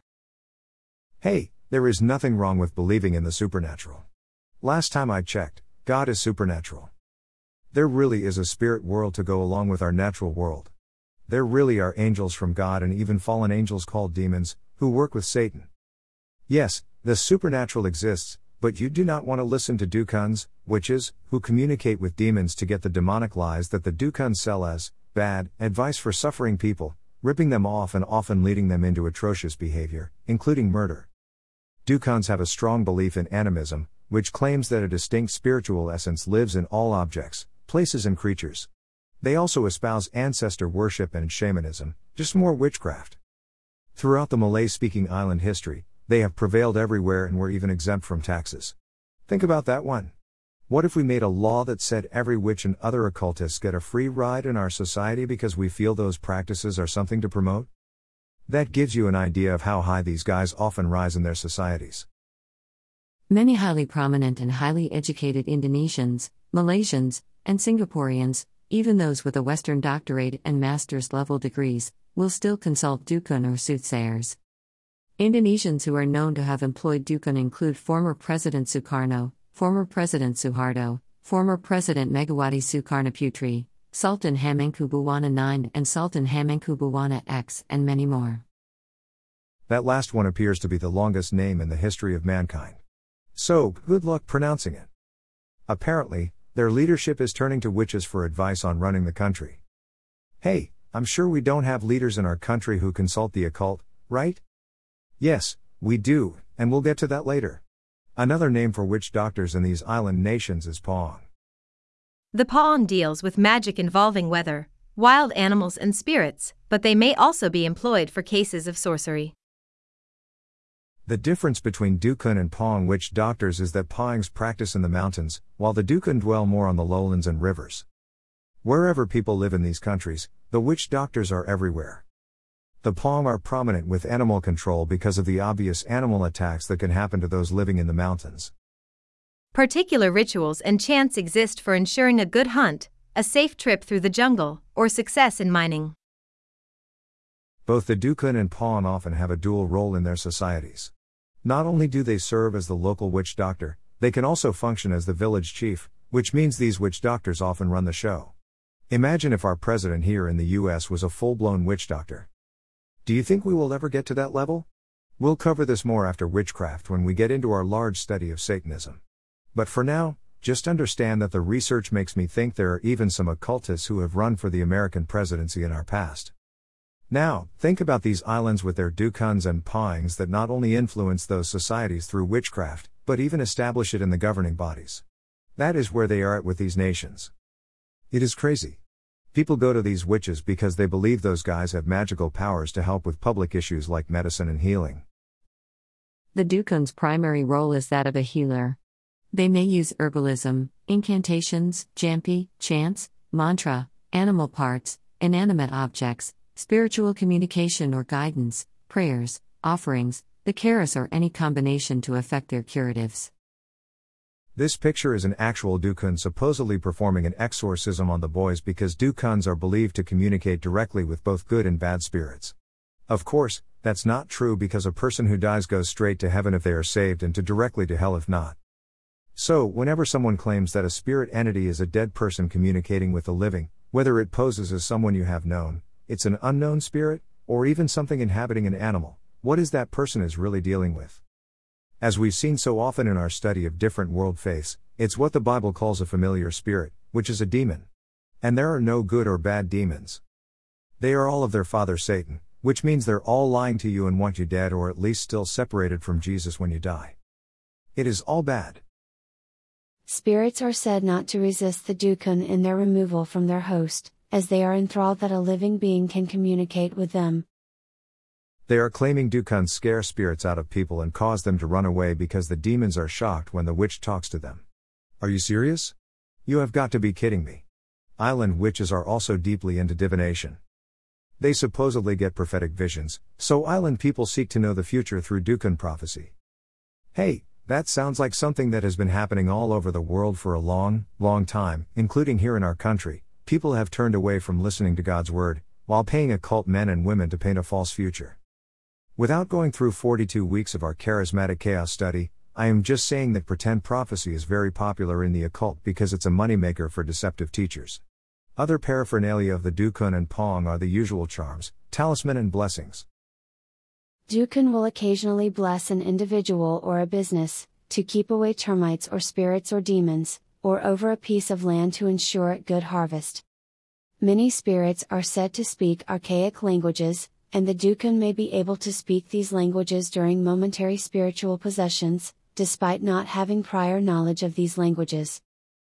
Hey, there is nothing wrong with believing in the supernatural. Last time I checked, God is supernatural. There really is a spirit world to go along with our natural world. There really are angels from God and even fallen angels called demons, who work with Satan. Yes, the supernatural exists, but you do not want to listen to dukuns, witches, who communicate with demons to get the demonic lies that the dukuns sell as bad advice for suffering people, ripping them off and often leading them into atrocious behavior, including murder. Dukuns have a strong belief in animism, which claims that a distinct spiritual essence lives in all objects, places and creatures. They also espouse ancestor worship and shamanism, just more witchcraft. Throughout the Malay-speaking island history, they have prevailed everywhere and were even exempt from taxes. Think about that one. What if we made a law that said every witch and other occultists get a free ride in our society because we feel those practices are something to promote? That gives you an idea of how high these guys often rise in their societies. Many highly prominent and highly educated Indonesians, Malaysians, and Singaporeans, even those with a Western doctorate and master's level degrees, will still consult dukun or soothsayers. Indonesians who are known to have employed dukun include former President Sukarno, former President Suharto, former President Megawati Sukarnoputri, Sultan Hamengkubuwana the ninth and Sultan Hamengkubuwana the sixth, and many more. That last one appears to be the longest name in the history of mankind. So, good luck pronouncing it. Apparently, their leadership is turning to witches for advice on running the country. Hey, I'm sure we don't have leaders in our country who consult the occult, right? Yes, we do, and we'll get to that later. Another name for witch doctors in these island nations is Pawang. The Pawang deals with magic involving weather, wild animals and spirits, but they may also be employed for cases of sorcery. The difference between dukun and Pawang witch doctors is that Pawangs practice in the mountains, while the dukun dwell more on the lowlands and rivers. Wherever people live in these countries, the witch doctors are everywhere. The Pawang are prominent with animal control because of the obvious animal attacks that can happen to those living in the mountains. Particular rituals and chants exist for ensuring a good hunt, a safe trip through the jungle, or success in mining. Both the dukun and Pawang often have a dual role in their societies. Not only do they serve as the local witch doctor, they can also function as the village chief, which means these witch doctors often run the show. Imagine if our president here in the U S was a full-blown witch doctor. Do you think we will ever get to that level? We'll cover this more after witchcraft when we get into our large study of Satanism. But for now, just understand that the research makes me think there are even some occultists who have run for the American presidency in our past. Now, think about these islands with their dukuns and Pawangs that not only influence those societies through witchcraft, but even establish it in the governing bodies. That is where they are at with these nations. It is crazy. People go to these witches because they believe those guys have magical powers to help with public issues like medicine and healing. The dukun's primary role is that of a healer. They may use herbalism, incantations, jampi, chants, mantra, animal parts, inanimate objects, spiritual communication or guidance, prayers, offerings, the charis or any combination to effect their curatives. This picture is an actual Dukun supposedly performing an exorcism on the boys because Dukuns are believed to communicate directly with both good and bad spirits. Of course, that's not true because a person who dies goes straight to heaven if they are saved and to directly to hell if not. So, whenever someone claims that a spirit entity is a dead person communicating with the living, whether it poses as someone you have known, it's an unknown spirit, or even something inhabiting an animal, what is that person is really dealing with? As we've seen so often in our study of different world faiths, it's what the Bible calls a familiar spirit, which is a demon. And there are no good or bad demons. They are all of their father Satan, which means they're all lying to you and want you dead or at least still separated from Jesus when you die. It is all bad. Spirits are said not to resist the Dukun in their removal from their host, as they are enthralled that a living being can communicate with them. They are claiming Dukuns scare spirits out of people and cause them to run away because the demons are shocked when the witch talks to them. Are you serious? You have got to be kidding me. Island witches are also deeply into divination. They supposedly get prophetic visions, so island people seek to know the future through Dukun prophecy. Hey, that sounds like something that has been happening all over the world for a long, long time, including here in our country. People have turned away from listening to God's word, while paying occult men and women to paint a false future. Without going through forty-two weeks of our charismatic chaos study, I am just saying that pretend prophecy is very popular in the occult because it's a moneymaker for deceptive teachers. Other paraphernalia of the Dukun and Pong are the usual charms, talisman and blessings. Dukun will occasionally bless an individual or a business, to keep away termites or spirits or demons, or over a piece of land to ensure a good harvest. Many spirits are said to speak archaic languages, and the Dukun may be able to speak these languages during momentary spiritual possessions, despite not having prior knowledge of these languages.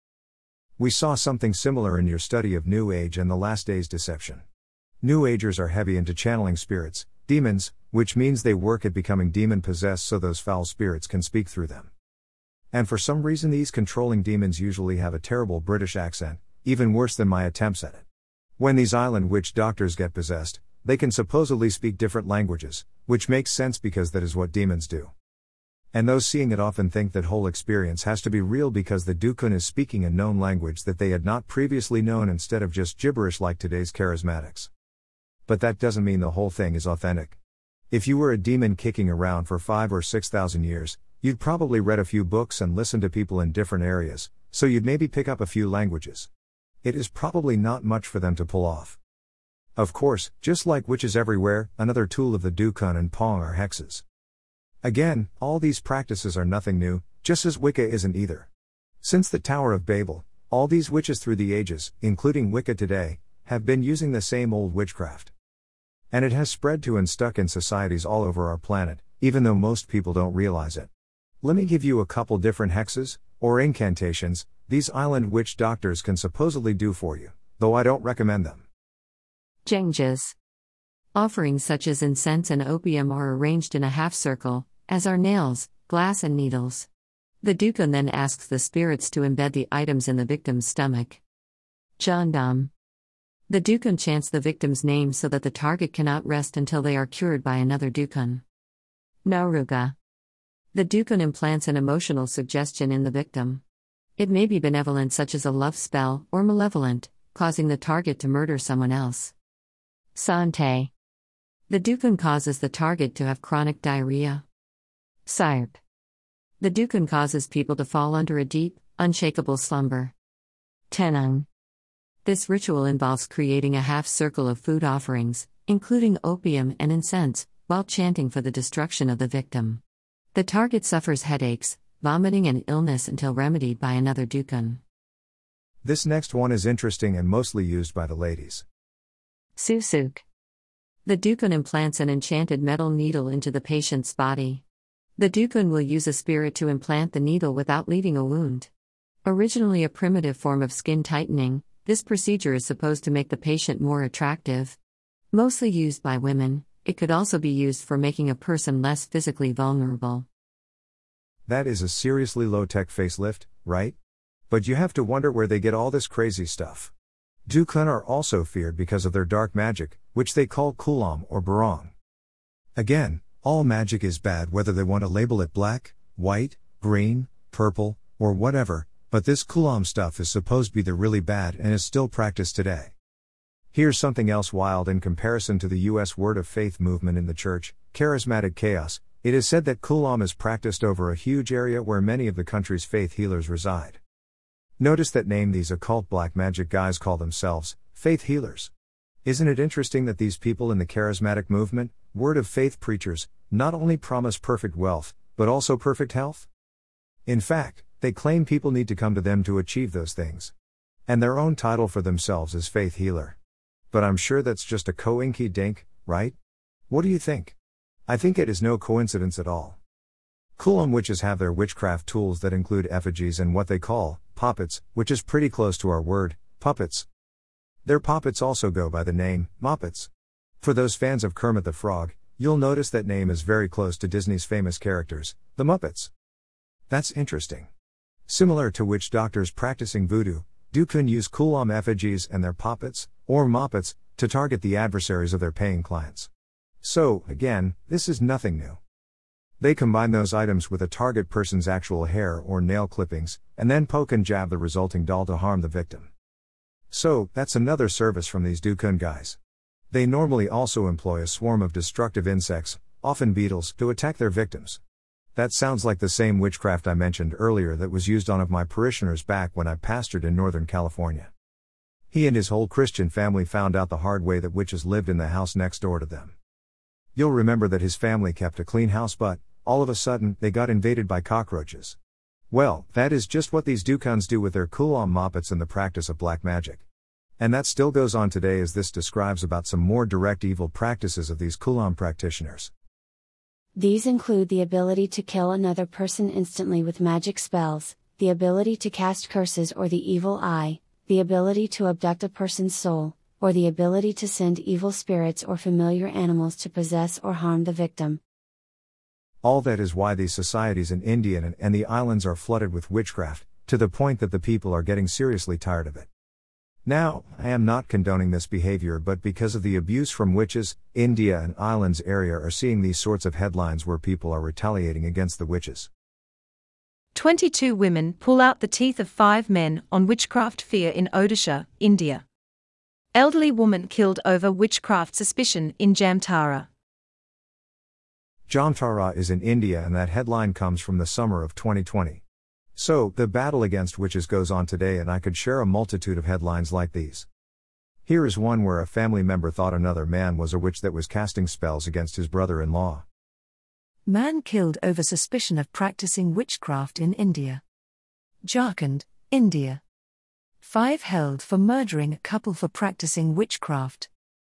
We saw something similar in your study of New Age and the Last Days deception. New Agers are heavy into channeling spirits, demons, which means they work at becoming demon-possessed so those foul spirits can speak through them. And for some reason these controlling demons usually have a terrible British accent, even worse than my attempts at it. When these island witch doctors get possessed, they can supposedly speak different languages, which makes sense because that is what demons do. And those seeing it often think that whole experience has to be real because the Dukun is speaking a known language that they had not previously known instead of just gibberish like today's charismatics. But that doesn't mean the whole thing is authentic. If you were a demon kicking around for five or six thousand years, you'd probably read a few books and listened to people in different areas, so you'd maybe pick up a few languages. It is probably not much for them to pull off. Of course, just like witches everywhere, another tool of the Dukun and Pong are hexes. Again, all these practices are nothing new, just as Wicca isn't either. Since the Tower of Babel, all these witches through the ages, including Wicca today, have been using the same old witchcraft. And it has spread to and stuck in societies all over our planet, even though most people don't realize it. Let me give you a couple different hexes, or incantations, these island witch doctors can supposedly do for you, though I don't recommend them. Jengjas. Offerings such as incense and opium are arranged in a half circle, as are nails, glass and needles. The Dukun then asks the spirits to embed the items in the victim's stomach. Jandam. The Dukun chants the victim's name so that the target cannot rest until they are cured by another Dukun. Naruga. The Dukun implants an emotional suggestion in the victim. It may be benevolent such as a love spell, or malevolent, causing the target to murder someone else. Sante. The Dukun causes the target to have chronic diarrhea. Sirp. The Dukun causes people to fall under a deep, unshakable slumber. Tenung. This ritual involves creating a half circle of food offerings, including opium and incense, while chanting for the destruction of the victim. The target suffers headaches, vomiting and illness until remedied by another Dukun. This next one is interesting and mostly used by the ladies. Susuk. The Dukun implants an enchanted metal needle into the patient's body. The Dukun will use a spirit to implant the needle without leaving a wound. Originally a primitive form of skin tightening, this procedure is supposed to make the patient more attractive. Mostly used by women, it could also be used for making a person less physically vulnerable. That is a seriously low-tech facelift, right? But you have to wonder where they get all this crazy stuff. Dukun are also feared because of their dark magic, which they call Kulam or Barong. Again, all magic is bad whether they want to label it black, white, green, purple, or whatever, but this Kulam stuff is supposed to be the really bad and is still practiced today. Here's something else wild in comparison to the U S Word of Faith movement in the church, charismatic chaos. It is said that Kulam is practiced over a huge area where many of the country's faith healers reside. Notice that name these occult black magic guys call themselves faith healers. Isn't it interesting that these people in the charismatic movement, Word of Faith preachers, not only promise perfect wealth, but also perfect health? In fact, they claim people need to come to them to achieve those things. And their own title for themselves is faith healer. But I'm sure that's just a coinky dink, right? What do you think? I think it is no coincidence at all. Kulam witches have their witchcraft tools that include effigies and what they call poppets, which is pretty close to our word, puppets. Their poppets also go by the name, moppets. For those fans of Kermit the Frog, you'll notice that name is very close to Disney's famous characters, the Muppets. That's interesting. Similar to witch doctors practicing voodoo, Dukun use Kulam effigies and their poppets, or moppets, to target the adversaries of their paying clients. So, again, this is nothing new. They combine those items with a target person's actual hair or nail clippings, and then poke and jab the resulting doll to harm the victim. So, that's another service from these Dukun guys. They normally also employ a swarm of destructive insects, often beetles, to attack their victims. That sounds like the same witchcraft I mentioned earlier that was used on one of my parishioners back when I pastored in Northern California. He and his whole Christian family found out the hard way that witches lived in the house next door to them. You'll remember that his family kept a clean house, but, all of a sudden, they got invaded by cockroaches. Well, that is just what these Dukuns do with their Kulam moppets and the practice of black magic. And that still goes on today, as this describes about some more direct evil practices of these Kulam practitioners. These include the ability to kill another person instantly with magic spells, the ability to cast curses or the evil eye, the ability to abduct a person's soul, or the ability to send evil spirits or familiar animals to possess or harm the victim. All that is why these societies in India and, and the islands are flooded with witchcraft, to the point that the people are getting seriously tired of it. Now, I am not condoning this behavior, but because of the abuse from witches, India and islands area are seeing these sorts of headlines where people are retaliating against the witches. twenty-two women pull out the teeth of five men on witchcraft fear in Odisha, India. Elderly woman killed over witchcraft suspicion in Jamtara. Jamtara is in India, and that headline comes from the summer of twenty twenty. So, the battle against witches goes on today, and I could share a multitude of headlines like these. Here is one where a family member thought another man was a witch that was casting spells against his brother-in-law. Man killed over suspicion of practicing witchcraft in India. Jharkhand, India. Five held for murdering a couple for practicing witchcraft.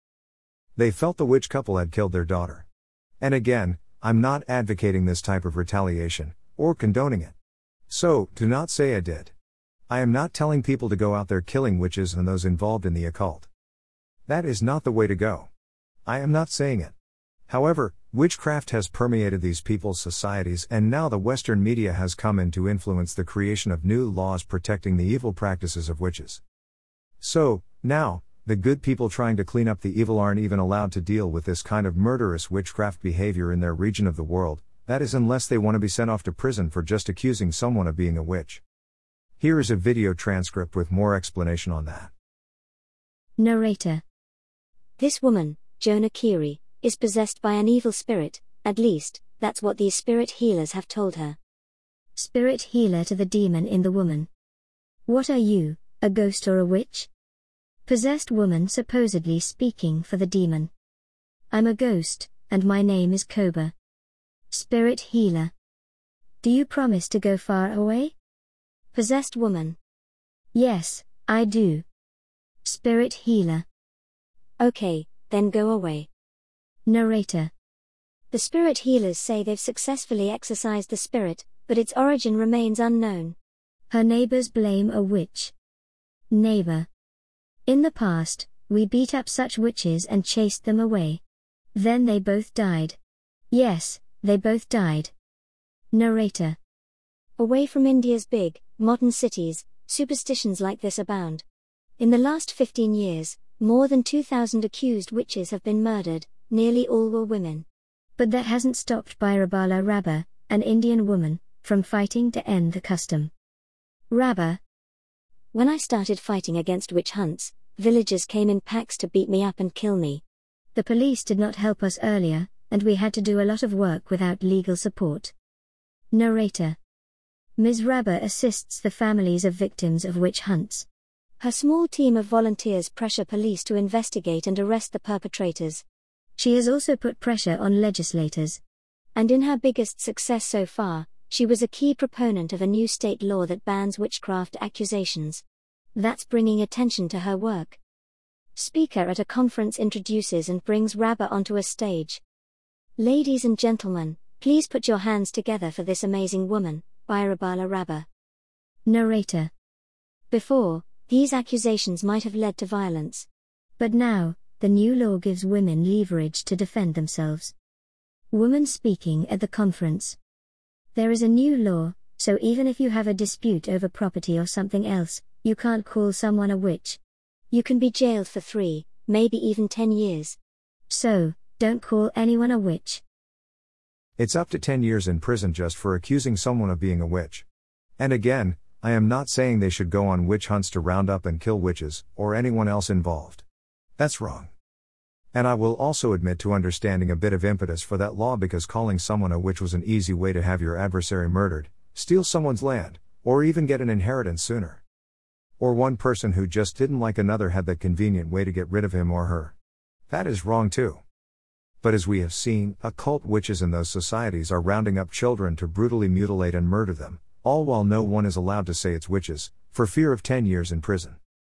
They felt the witch couple had killed their daughter. And again, I'm not advocating this type of retaliation, or condoning it. So, do not say I did. I am not telling people to go out there killing witches and those involved in the occult. That is not the way to go. I am not saying it. However, witchcraft has permeated these people's societies, and now the Western media has come in to influence the creation of new laws protecting the evil practices of witches. So, now, the good people trying to clean up the evil aren't even allowed to deal with this kind of murderous witchcraft behavior in their region of the world. That is, unless they want to be sent off to prison for just accusing someone of being a witch. Here is a video transcript with more explanation on that. Narrator. This woman, Jonah Kiri, is possessed by an evil spirit, at least, that's what these spirit healers have told her. Spirit healer to the demon in the woman. What are you, a ghost or a witch? Possessed woman supposedly speaking for the demon. I'm a ghost, and my name is Koba. Spirit healer. Do you promise to go far away? Possessed woman. Yes, I do. Spirit healer. Okay, then go away. Narrator. The spirit healers say they've successfully exorcised the spirit, but its origin remains unknown. Her neighbors blame a witch. Neighbor. In the past, we beat up such witches and chased them away. Then they both died. Yes, they both died. Narrator. Away from India's big, modern cities, superstitions like this abound. In the last fifteen years, more than two thousand accused witches have been murdered, nearly all were women. But that hasn't stopped Bhairabala Rabba, an Indian woman, from fighting to end the custom. Rabba. When I started fighting against witch hunts, villagers came in packs to beat me up and kill me. The police did not help us earlier, and we had to do a lot of work without legal support. Narrator. Miz Rabba assists the families of victims of witch hunts. Her small team of volunteers pressure police to investigate and arrest the perpetrators. She has also put pressure on legislators. And in her biggest success so far, she was a key proponent of a new state law that bans witchcraft accusations. That's bringing attention to her work. Speaker at a conference introduces and brings Rabba onto a stage. Ladies and gentlemen, please put your hands together for this amazing woman, Birabala Rabba. Narrator. Before, these accusations might have led to violence. But now, the new law gives women leverage to defend themselves. Woman speaking at the conference. There is a new law, so even if you have a dispute over property or something else, you can't call someone a witch. You can be jailed for three, maybe even ten years. So, don't call anyone a witch. It's up to ten years in prison just for accusing someone of being a witch. And again, I am not saying they should go on witch hunts to round up and kill witches, or anyone else involved. That's wrong. And I will also admit to understanding a bit of impetus for that law because calling someone a witch was an easy way to have your adversary murdered, steal someone's land, or even get an inheritance sooner. Or one person who just didn't like another had that convenient way to get rid of him or her. That is wrong too. But as we have seen, occult witches in those societies are rounding up children to brutally mutilate and murder them, all while no one is allowed to say it's witches, for fear of ten years in prison.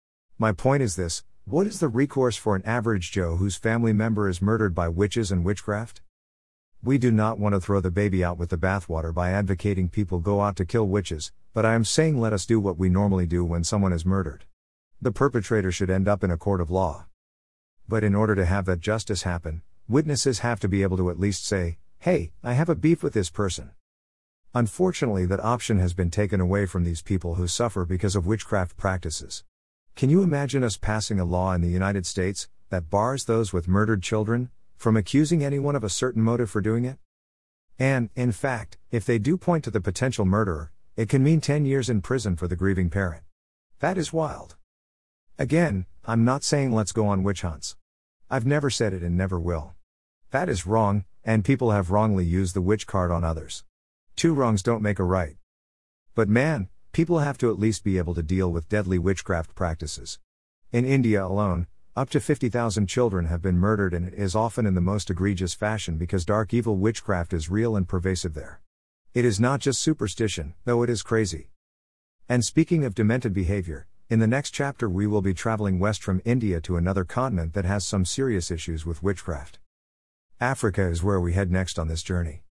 My point is this: what is the recourse for an average Joe whose family member is murdered by witches and witchcraft? We do not want to throw the baby out with the bathwater by advocating people go out to kill witches, but I am saying let us do what we normally do when someone is murdered. The perpetrator should end up in a court of law. But in order to have that justice happen, witnesses have to be able to at least say, hey, I have a beef with this person. Unfortunately, that option has been taken away from these people who suffer because of witchcraft practices. Can you imagine us passing a law in the United States that bars those with murdered children from accusing anyone of a certain motive for doing it? And, in fact, if they do point to the potential murderer, it can mean ten years in prison for the grieving parent. That is wild. Again, I'm not saying let's go on witch hunts. I've never said it and never will. That is wrong, and people have wrongly used the witch card on others. Two wrongs don't make a right. But man, people have to at least be able to deal with deadly witchcraft practices. In India alone, up to fifty thousand children have been murdered, and it is often in the most egregious fashion because dark evil witchcraft is real and pervasive there. It is not just superstition, though it is crazy. And speaking of demented behavior, in the next chapter we will be traveling west from India to another continent that has some serious issues with witchcraft. Africa is where we head next on this journey.